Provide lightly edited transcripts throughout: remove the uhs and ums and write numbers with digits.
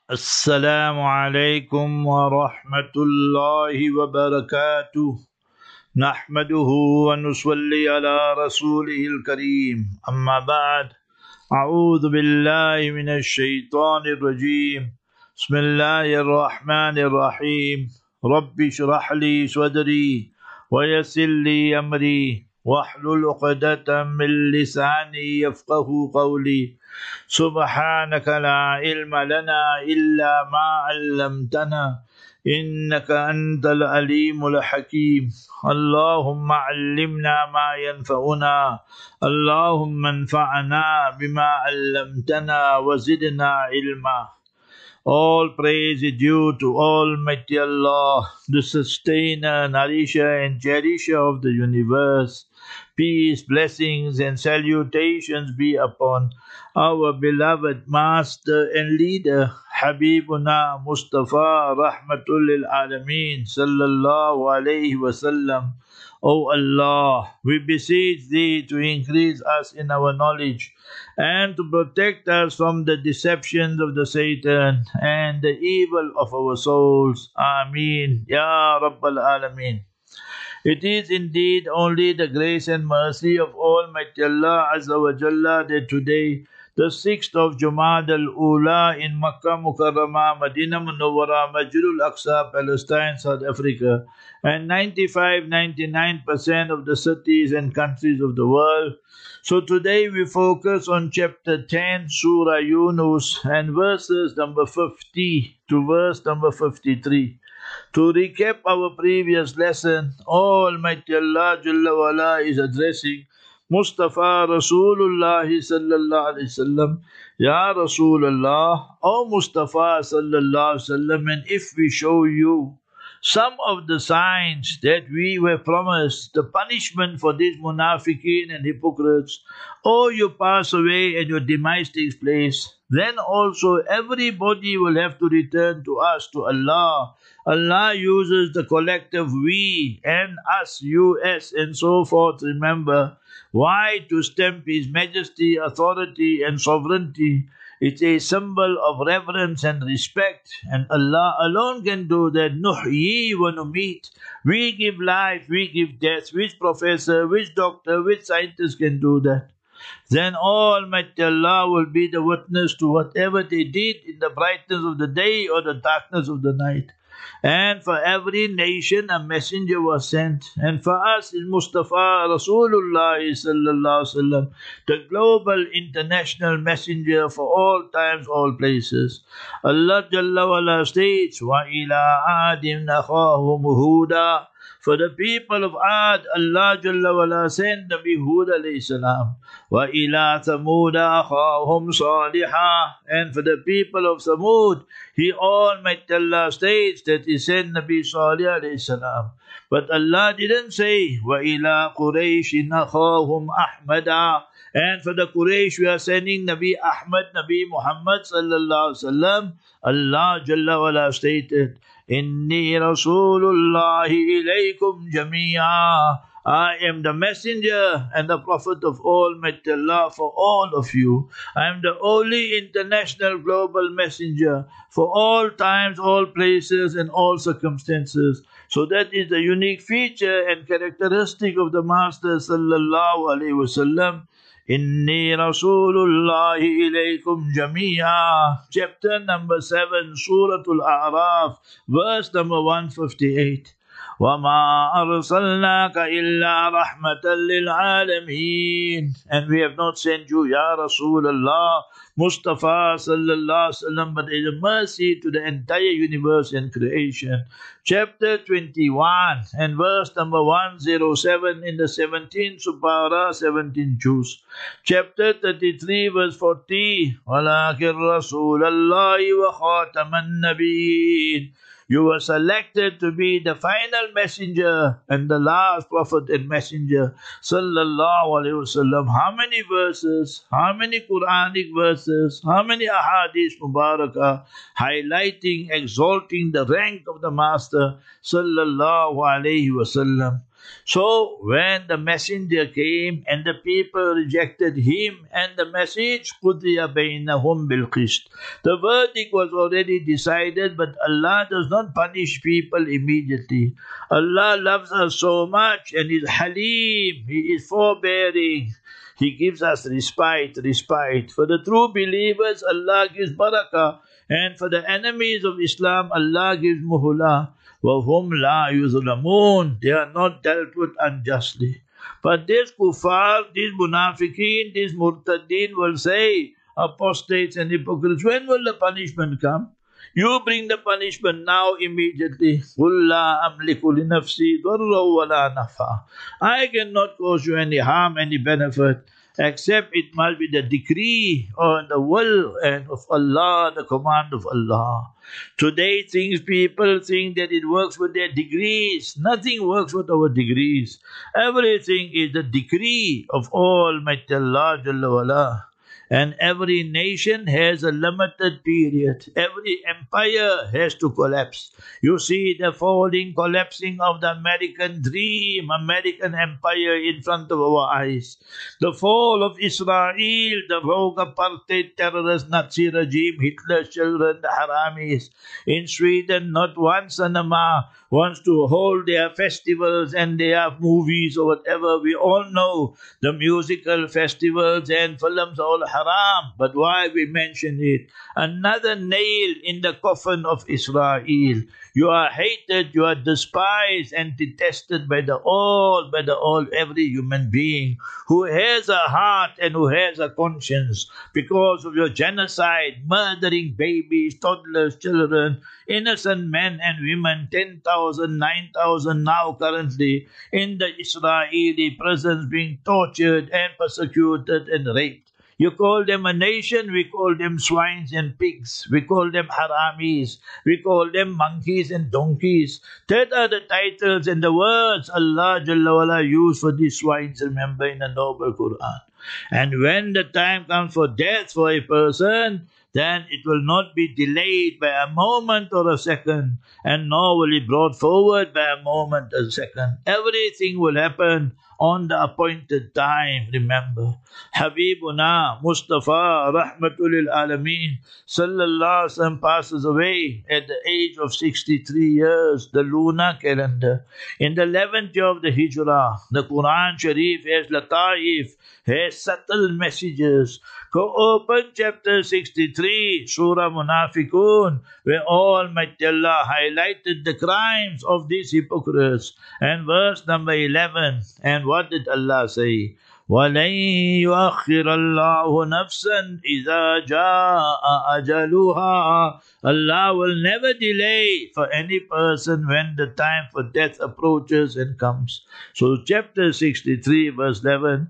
السلام عليكم ورحمة الله وبركاته. نحمده ونصلي على رسوله الكريم. أما بعد، أعوذ بالله من الشيطان الرجيم. بسم الله الرحمن الرحيم. رب اشرح لي صدري ويسر لي أمري واحلل عقدة من لساني يفقه قولي. سبحانك لا علم لنا إلا ما علمتنا إنك أنت العليم الحكيم. اللهم علمنا ما ينفعنا، اللهم انفعنا بما علمتنا وزدنا علما. All praise is due to Almighty Allah, the sustainer, nourisher and cherisher of the universe. Peace, blessings and salutations be upon our beloved Master and Leader, Habibuna Mustafa Rahmatul lil Alameen Sallallahu Alaihi Wasallam. O Allah, we beseech Thee to increase us in our knowledge and to protect us from the deceptions of the Satan and the evil of our souls. Ameen. Ya Rabbal Alameen. It is indeed only the grace and mercy of Almighty Allah Azza wa Jalla that today, the 6th of Jumad al-Ula in Makkah Mukarramah, Madinah Munawwara, Masjidul Aqsa, Palestine, South Africa, and 99% of the cities and countries of the world. So today we focus on chapter 10, Surah Yunus, and verses number 50 to verse number 53. To recap our previous lesson, Almighty Allah Jalla wa'ala is addressing Mustafa Rasulullah sallallahu alaihi wasallam. Ya Rasulullah, O Mustafa sallallahu alaihi wasallam, and if we show you some of the signs that we were promised, the punishment for these munafiqeen and hypocrites, or you pass away and your demise takes place, then also everybody will have to return to us, to Allah. Allah uses the collective we and us, you, us, and so forth, remember. Why? To stamp His majesty, authority, and sovereignty. It's a symbol of reverence and respect, and Allah alone can do that. Nuhyi wa numit. We give life, we give death. Which professor, which doctor, which scientist can do that? Then Almighty Allah will be the witness to whatever they did in the brightness of the day or the darkness of the night. And for every nation a messenger was sent. And for us is Mustafa Rasulullah sallallahu alaihi wasallam, the global international messenger for all times, all places. Allah Jalla wa'ala states, Wa ila adim nakhahum huda. For the people of Ad, Allah Jalla wa'ala sent Nabi Hud alayhi salam. Wa ila Thamuda akhahum salihah. And for the people of Thamud, He Almighty Allah states that He sent Nabi Salih alayhi salam. But Allah didn't say, Wa ila Qurayshin akhahum Ahmada. And for the Quraysh, we are sending Nabi Ahmad, Nabi Muhammad sallallahu alaihi wasallam. Allah Jalla wa'ala stated, Inni Rasulullahi ilaykum jamia. I am the messenger and the prophet of Almighty Allah for all of you. I am the only international global messenger for all times, all places, and all circumstances. So that is the unique feature and characteristic of the Master sallallahu alaihi wasallam. Inni Rasulullahi ilaykum jamia. Chapter number 7, Suratul A'raf, verse number 158. وَمَا أَرْسَلْنَاكَ إِلَّا رَحْمَةً لِلْعَالَمِينَ. And we have not sent you, Ya Rasulullah, Mustafa sallallahu alaihi wasallam, but as a mercy to the entire universe and creation. Chapter 21 and verse number 107 in the 17th Surah, 17 Juz. Chapter 33 verse 40. وَلَكِنْ رَسُولَ اللَّهِ وَخَاتَمَ النَّبِيِّينَ. You were selected to be the final messenger and the last prophet and messenger. Sallallahu Alaihi Wasallam. How many verses, how many Quranic verses, how many ahadith mubarakah highlighting, exalting the rank of the Master. Sallallahu Alaihi Wasallam. So when the messenger came and the people rejected him and the message, قُضِيَ بَيْنَهُمْ بِالْقِسْطِ. The verdict was already decided, but Allah does not punish people immediately. Allah loves us so much and is Halim, He is forbearing. He gives us respite. For the true believers, Allah gives barakah, and for the enemies of Islam, Allah gives muhla. وَهُمْ لَا يُظْلَمُونَ. They are not dealt with unjustly. But these kuffar, these munafiqeen, these murtadeen will say, apostates and hypocrites, when will the punishment come? You bring the punishment now immediately. قُلْ لَا أَمْلِكُ لِنَفْسِي ضَرًّا وَلَا نَفْعًا. I cannot cause you any harm, any benefit, except it must be the decree or the will and of Allah, the command of Allah. Today people think that it works with their degrees. Nothing works with our degrees. Everything is the decree of Almighty Allah Jalla wala. And every nation has a limited period. Every empire has to collapse. You see the collapsing of the American dream, American empire in front of our eyes. The fall of Israel, the rogue apartheid terrorist Nazi regime, Hitler's children, the Haramis. In Sweden, not one cinema wants to hold their festivals and their movies or whatever. We all know the musical festivals and films all haram, but why we mention it? Another nail in the coffin of Israel. You are hated, you are despised and detested by the all, every human being who has a heart and who has a conscience because of your genocide, murdering babies, toddlers, children, innocent men and women, 10,000, 9,000 now currently in the Israeli prisons being tortured and persecuted and raped. You call them a nation, we call them swines and pigs. We call them haramis. We call them monkeys and donkeys. That are the titles and the words Allah Jalla wala used for these swines, remember, in the Noble Quran. And when the time comes for death for a person, then it will not be delayed by a moment or a second, and nor will it brought forward by a moment or a second. Everything will happen on the appointed time, remember. Habibuna Mustafa Rahmatul lil Alameen Sallallahu Alaihi Wasallam passes away at the age of 63 years, the lunar calendar. In the 11th year of the Hijrah, the Quran Sharif has lataif, has subtle messages. Go open chapter 63, Surah Munafiqun, where Almighty Allah highlighted the crimes of these hypocrites. And verse number 11, and what did Allah say? وَلَن يُؤَخِّرَ اللَّهُ نَفْسًا إِذَا جَاءَ أَجَلُهَا. Allah will never delay for any person when the time for death approaches and comes. So chapter 63 verse 11,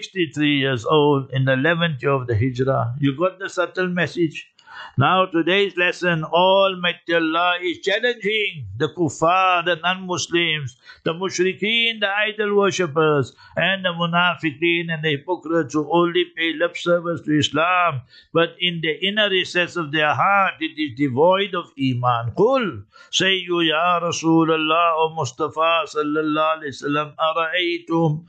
63 years old in the 11th year of the Hijrah. You got the subtle message? Now today's lesson, Almighty Allah is challenging the kuffar, the non-Muslims, the mushrikeen, the idol worshippers, and the munafiqeen and the hypocrites who only pay lip service to Islam, but in the inner recess of their heart it is devoid of Iman. Qul, say you, Ya Rasulullah, O Mustafa sallallahu alayhi wasallam, ara'aytum,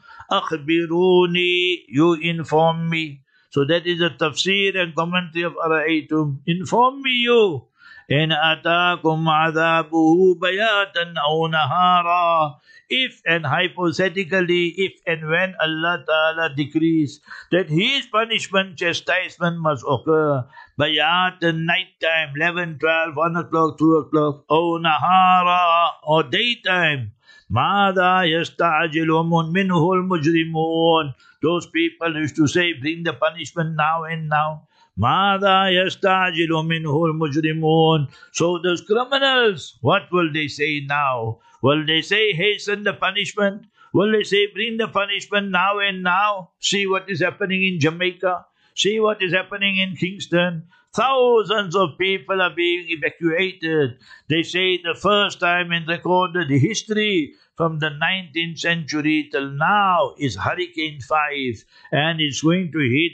akhbiruni, you inform me. So that is the tafsir and commentary of Ara'aytum. Inform me you. In atakum adhabuhu bayatan aw nahara. If and hypothetically, if and when Allah Ta'ala decrees that His punishment, chastisement must occur, bayatan, night time, 11, 12, 1 o'clock, 2 o'clock, aw nahara, or daytime. ماذا يستعجل منه المجرمون. Those people used to say, bring the punishment now and now. ماذا يستعجل منه المجرمون. So those criminals, what will they say now? Will they say, hasten the punishment? Will they say, bring the punishment now and now? See what is happening in Jamaica. See what is happening in Kingston. Thousands of people are being evacuated. They say the first time in recorded history, from the 19th century till now is Hurricane 5, and it's going to hit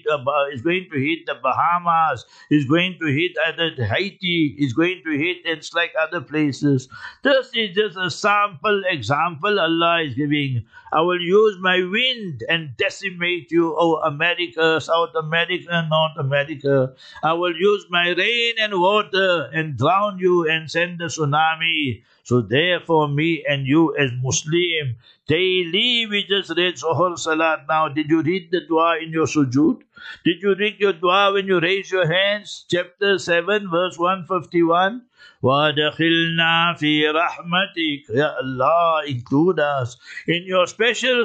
the Bahamas, it's going to hit other Haiti, it's going to hit it's like other places. This is just a sample example Allah is giving. I will use my wind and decimate you, oh America, South America, North America. I will use my rain and water and drown you and send a tsunami. So therefore, me and you as Muslim, daily we just read Zuhur Salat now. Did you read the dua in your sujood? Did you read your dua when you raise your hands? Chapter 7, verse 151. وَأَدْخِلْنَا فِي رَحْمَتِكَ. Ya Allah, include us in your special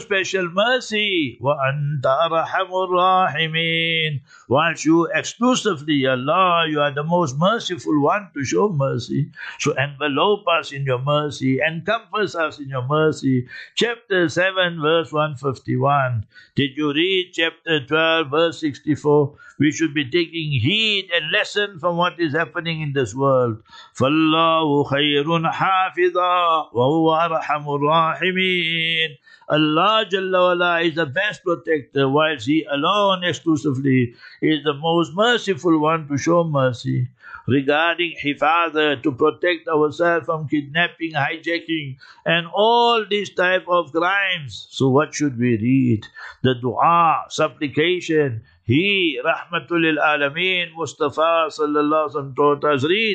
mercy. وَأَنْتَ أَرْحَمُ الرَّاحِمِينَ. Whilst you exclusively, Allah, you are the most merciful one to show mercy. So envelope us in your mercy, encompass us in your mercy. Chapter 7, verse 151. Did you read chapter 12, verse 64? We should be taking heed and lesson from what is happening in this world. فَاللَّهُ خَيْرٌ حَافِظًا وَهُوَ أَرْحَمُ الرَّاحِمِينَ. Allah Jalla wa'ala is the best protector, whilst He alone exclusively is the most merciful one to show mercy. Regarding hifadha, to protect ourselves from kidnapping, hijacking, and all these type of crimes. So what should we read? The dua, supplication. He, Rahmatul lil Alameen, Mustafa sallallahu alaihi wasallam taught us, read,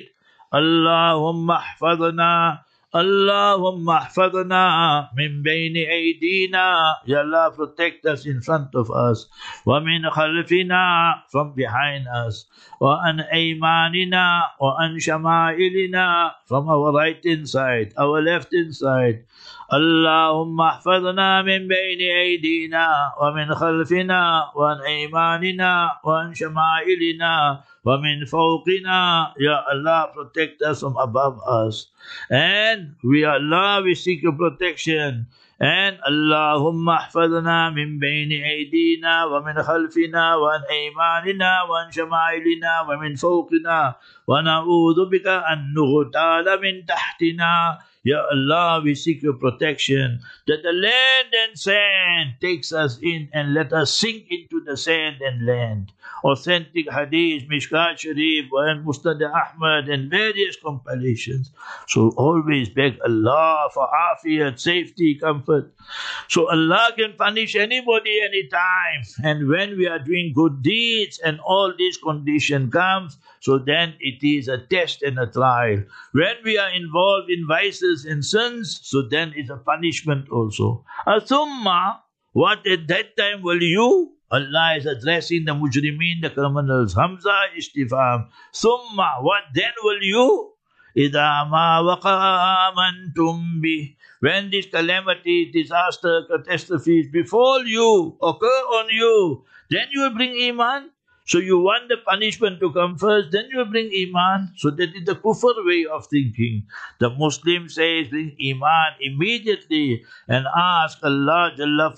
Allahumma ahfadna, Allahumma ahfadna min bayni aydina. Ya Allah, protect us in front of us. Wa min khalfina, from behind us. Wa an aymanina, wa an shama'ilina, from our right inside, our left inside. Allahumma ahfadna min bayni aydina, wa min khalfina, wa an aymanina, wa an shama'ilina, wa min fawqina. Ya Allah, protect us from above us. And Allah, we seek your protection. And Allahumma ahfadna min bayni aydina wa min khalfina wa an aymanina wa an shama'ilina wa min fawqina wa na'udhu bika an nughtala min tahtina. Ya Allah, we seek your protection, that the land and sand takes us in and let us sink into the sand and land. Authentic hadith, Mishkat Sharif, and Musnad Ahmad, and various compilations. So always beg Allah for afiyat, safety, comfort. So Allah can punish anybody anytime. And when we are doing good deeds and all these conditions comes, so then it is a test and a trial. When we are involved in vices and sins, so then it's a punishment also. Thumma, what at that time will you? Allah is addressing the mujrimeen, the criminals. Hamza istifham. Thumma, what then will you? إِذَا مَا وَقَعَ آمَنْتُمْ بِهِ. When this calamity, disaster, catastrophes befall you, occur on you, then you will bring iman. So you want the punishment to come first, then you bring iman. So that is the kufr way of thinking. The Muslim says bring iman immediately and ask Allah Jalla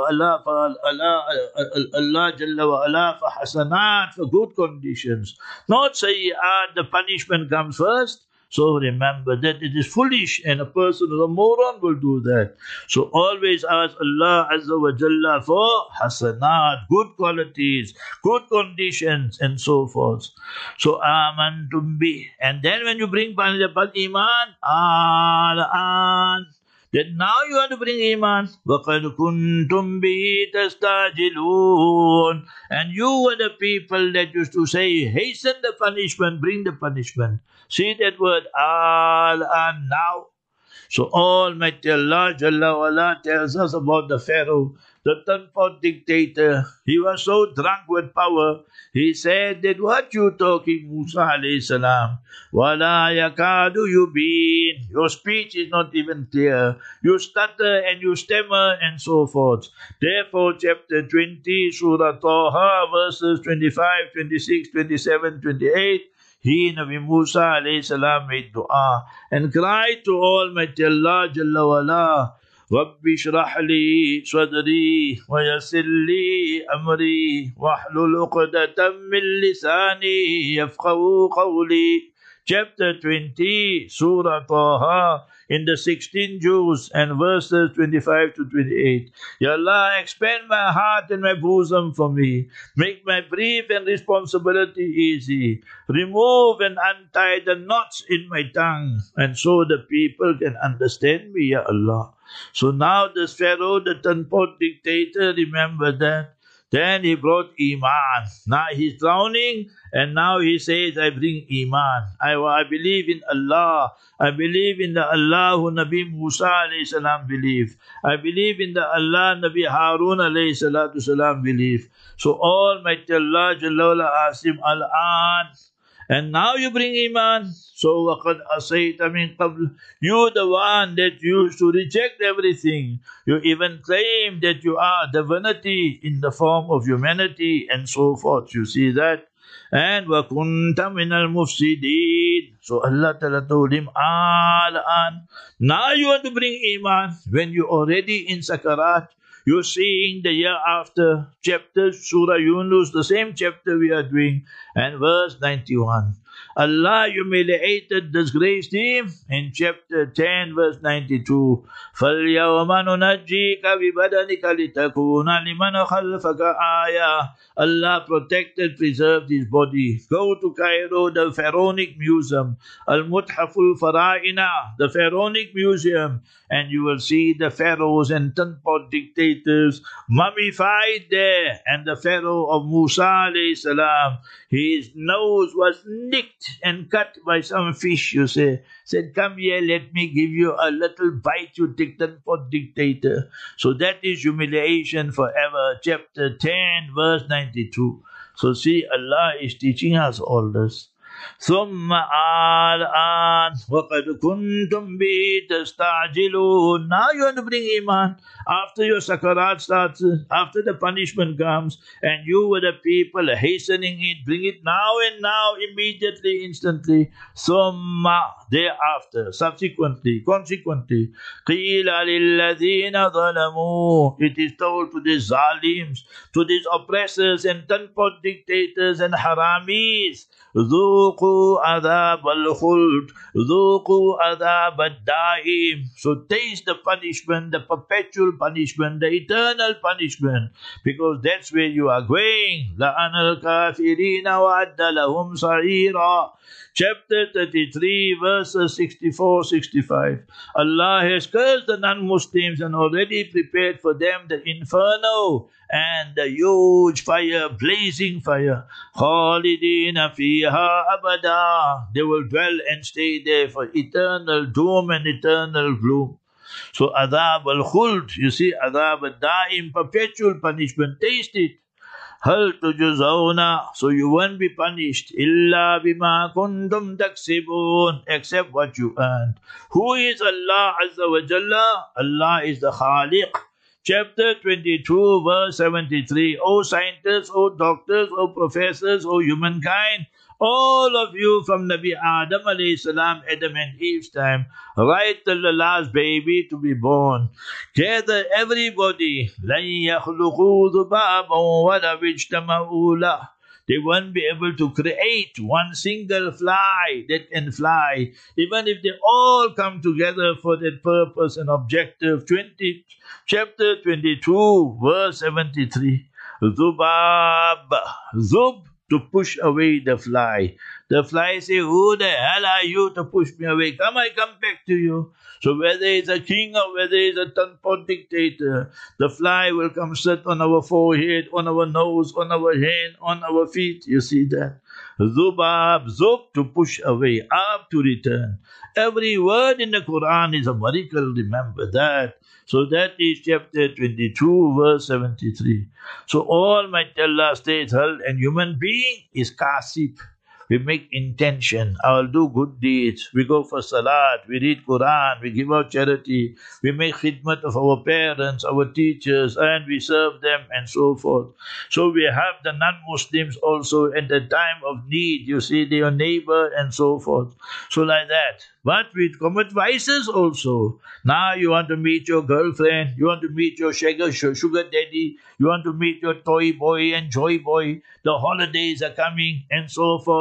wa ala for hasanat, for good conditions. Not sayyat, the punishment comes first. So remember that it is foolish and a person who is a moron will do that. So always ask Allah Azza wa Jalla for hasanat, good qualities, good conditions and so forth. So amantum bi. And then when you bring iman, al-an, then now you want to bring iman. وَقَدْ كُنْتُمْ بِهِ تَسْتَعْجِلُونَ. And you were the people that used to say, hasten the punishment, bring the punishment. See that word, al-an, now. So Almighty Allah Jalla wa'ala tells us about the Pharaoh, the Tanpot dictator. He was so drunk with power, he said that what you talking, Musa alayhi salam, wala yakadu yubin. Your speech is not even clear. You stutter and you stammer and so forth. Therefore, chapter 20, Surah Taha, verses 25, 26, 27, 28, he, Nabi Musa alayhi salam, made dua and cried to Almighty Allah Jalla wa'ala, Rabbi shrah li sadri wa yassir li amri wahlul uqdatam min lisani yafqahu qawli. chapter 20, Surah Taha, in the 16 juz and verses 25 to 28. Ya Allah, expand my heart and my bosom for me. Make my brief and responsibility easy. Remove and untie the knots in my tongue, and so the people can understand me, Ya Allah. So now this Pharaoh, the Tanpot dictator, remember that. Then he brought Iman. Now he's drowning, and now he says, I bring Iman. I believe in Allah. I believe in the Allah who Nabi Musa alayhi salam believed. I believe in the Allah Nabi Harun alayhi salatu salam believed. So Almighty Allah Jalla wa'ala asked him, Al-an. And now you bring Iman. So وَقَدْ أَصَيْتَ مِنْ قَبْلِ. You the one that used to reject everything. You even claim that you are divinity in the form of humanity and so forth. You see that? And وَكُنْتَ مِنَ الْمُفْسِدِينَ. So Allah Ta'ala told him, Al-an. Now you want to bring Iman when you're already in Sakarat. You're seeing the year after chapter, Surah Yunus, the same chapter we are doing, and verse 91. Allah humiliated, disgraced him in chapter 10, verse 92. فَالْيَوْمَ نُنَجِّيكَ بِبَدَنِكَ لِتَكُونَ لِمَنْ خَلْفَكَ آيَةً. Allah protected, preserved his body. Go to Cairo, the Pharaonic Museum, Al-Muthaful Fara'ina, the Pharaonic Museum, and you will see the pharaohs and Tanpot dictators mummified there. And the Pharaoh of Musa alayhi salam, his nose was nicked and cut by some fish, you say. Said, come here, let me give you a little bite, you Tanpot dictator. So that is humiliation forever. Chapter 10, verse 92. So see, Allah is teaching us all this. ثم الآن وقد كنتم به تستعجلون. Now you want to bring Iman. After your sakarat starts, after the punishment comes, and you were the people hastening it, bring it now and now, immediately, instantly. Summa, thereafter, subsequently, consequently. قِيلَ لِلَّذِينَ ظَلَمُوا. It is told to these zalims, to these oppressors and Tanpot dictators and haramis, ذُوقُوا عَذَابَ الْخُلْدِ ذُوقُوا عَذَابَ الدَّائِمِ. So taste the punishment, the perpetual punishment, the eternal punishment, because that's where you are going. لَأَنَا الْكَافِرِينَ وَعَدَّ لَهُمْ سَعِيرًا. Chapter 33, verses 64-65. Allah has cursed the non-Muslims and already prepared for them the inferno and the huge fire, blazing fire. خَالِدِينَ فِيهَا أَبَدًا. They will dwell and stay there for eternal doom and eternal gloom. So Adhab al-Khuld, you see, Adhab al-Da'im, perpetual punishment, taste it. Hal tujzauna, so you won't be punished. Illa bima kuntum taksibun, except what you earned. Who is Allah Azza wa Jalla? Allah is the Khaliq. Chapter 22, verse 73. O scientists, O doctors, O professors, O humankind, all of you from Nabi Adam alayhi salam, Adam and Eve's time, right till the last baby to be born. Gather everybody. لَن يَخْلُقُوا ذُبَابًا وَلَوِ اجْتَمَعُوا لَهُ. They won't be able to create one single fly that can fly, even if they all come together for that purpose and objective. Chapter 22, verse 73. Zubab. Zub, to push away the fly. The fly say, who the hell are you to push me away? Come, I come back to you. So whether it's a king or whether it's a Tanpot dictator, the fly will come sit on our forehead, on our nose, on our hand, on our feet. You see that? Zubab, zub, to push away, ab, to return. Every word in the Quran is a miracle, remember that. So that is chapter 22, verse 73. So Almighty Allah states, and human being is kasib. We make intention. I will do good deeds. We go for salat. We read Quran. We give out charity. We make khidmat of our parents, our teachers, and we serve them and so forth. So we have the non-Muslims also at the time of need. You see, their neighbor and so forth. So like that. But we commit vices also. Now you want to meet your girlfriend. You want to meet your sugar daddy. You want to meet your toy boy and joy boy. The holidays are coming and so forth.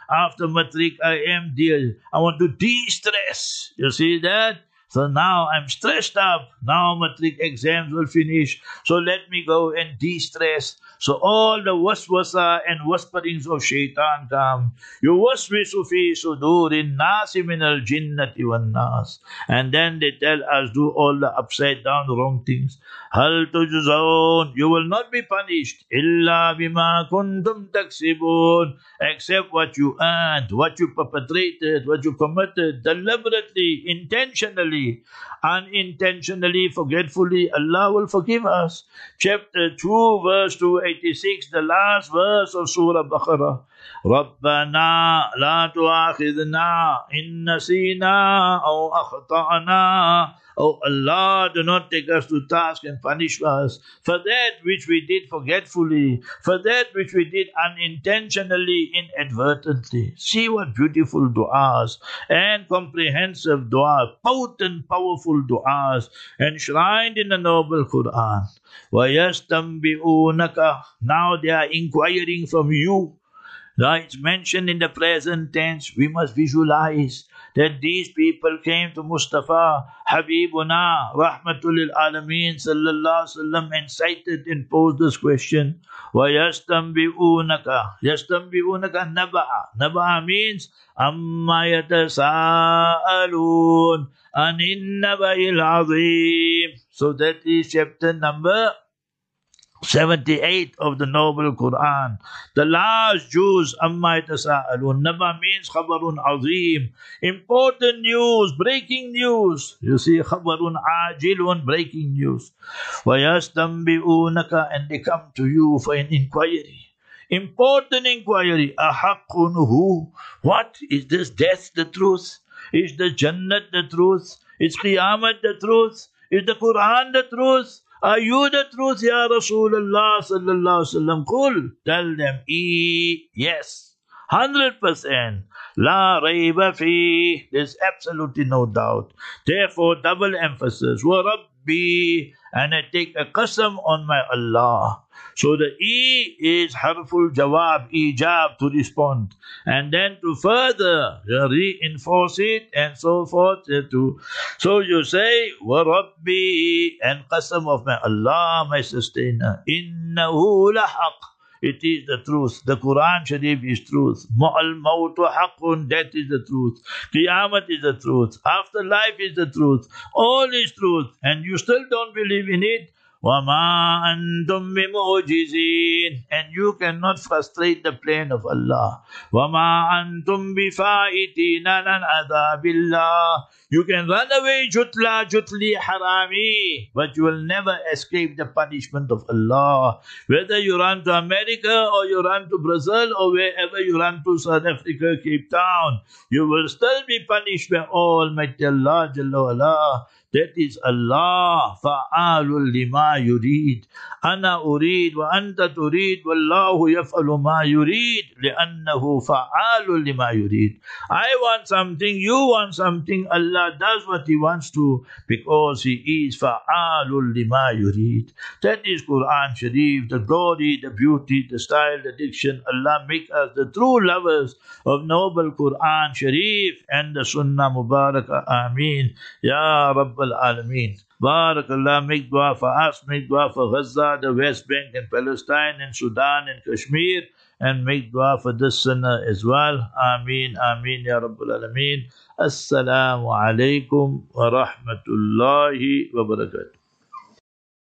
After matric, I want to de-stress. You see that? So now I'm stressed up. Now matric exams will finish. So let me go and de-stress. So all the waswasa and whisperings of shaitan come. Yuwaswisu fi sudurin nasi min al jinnati wan nas. And then they tell us do all the upside down wrong things. Hal tujzaun. You will not be punished. Illa bima kuntum taksibun. Except what you earned, what you perpetrated, what you committed, deliberately, intentionally, unintentionally, forgetfully, Allah will forgive us. Chapter 2, verse 286, the last verse of Surah Baqarah. رَبَّنَا لَا تُؤَاخِذْنَا إِن نَّسِينَا أَوْ أَخْطَأْنَا. Oh Allah, do not take us to task and punish us for that which we did forgetfully, for that which we did unintentionally, inadvertently. See what beautiful du'as and comprehensive dua, potent, powerful du'as enshrined in the noble Quran. وَيَسْتَنْبِئُونَكَ. Now they are inquiring from you. Now it's mentioned in the present tense. We must visualize that these people came to Mustafa, Habibuna, Rahmatul lil Alameen, Sallallahu Alaihi Wasallam, and cited and posed this question. وَيَسْتَنْبِئُونَكَ. يَسْتَنْبِئُونَكَ naba'a. Naba'a means amma yatasa'alun anin naba'il azim. So that is chapter number 78 of the noble Quran. The last juz, amma yatasa'alun. Naba means khabarun azim. Important news, breaking news. You see, khabarun ajilun, breaking news. وَيَسْتَنْبِئُونَكَ. And they come to you for an inquiry. Important inquiry. Ahaqqun hu. What? Is this death the truth? Is the Jannat the truth? Is Qiyamah the truth? Is the Quran the truth? Are you the truth, Ya Rasulullah sallallahu alaihi wasallam? Qul. Tell them, yes. 100%. La rayba fi. There's absolutely no doubt. Therefore, double emphasis. Wa Rabbi. And I take a qasam on my Allah. So the is harful jawab, ijab, to respond. And then to further reinforce it and so forth. So you say, wa Rabbi, and qasam of my Allah, my sustainer. Innahu lahaq. It is the truth. The Quran Sharif is truth. Ma'al mawtu haqqun. That is the truth. Qiyamah is the truth. Afterlife is the truth. All is truth. And you still don't believe in it. وَمَا أَنْتُمْ بِمُعْجِزِينَ. And you cannot frustrate the plan of Allah. وَمَا أَنْتُمْ بِفَائِتِينَ عَنْ عَذَابِ اللَّهِ. You can run away, jutli harami, but you will never escape the punishment of Allah. Whether you run to America or you run to Brazil or wherever you run to, South Africa, Cape Town, you will still be punished by Almighty Allah Jalla wa'ala. That is Allah, fa'alul lima yurid. Ana urid wa anta turid, wallahu yaf'alu ma yurid, li'annahu fa'alul lima yurid. I want something, you want something, Allah does what He wants to, because He is fa'alul lima yurid. That is Quran Sharif, the glory, the beauty, the style, the diction. Allah make us the true lovers of noble Quran Sharif and the Sunnah Mubarakah. Ameen. Ya Rabb al-Alameen. Barakallah, make dua for us, make dua for Gaza, the West Bank and Palestine and Sudan and Kashmir, and make dua for this sunnah as well. Ameen, ameen, Ya Rabbal Alameen. Assalamu alaikum wa rahmatullahi wa barakatuh.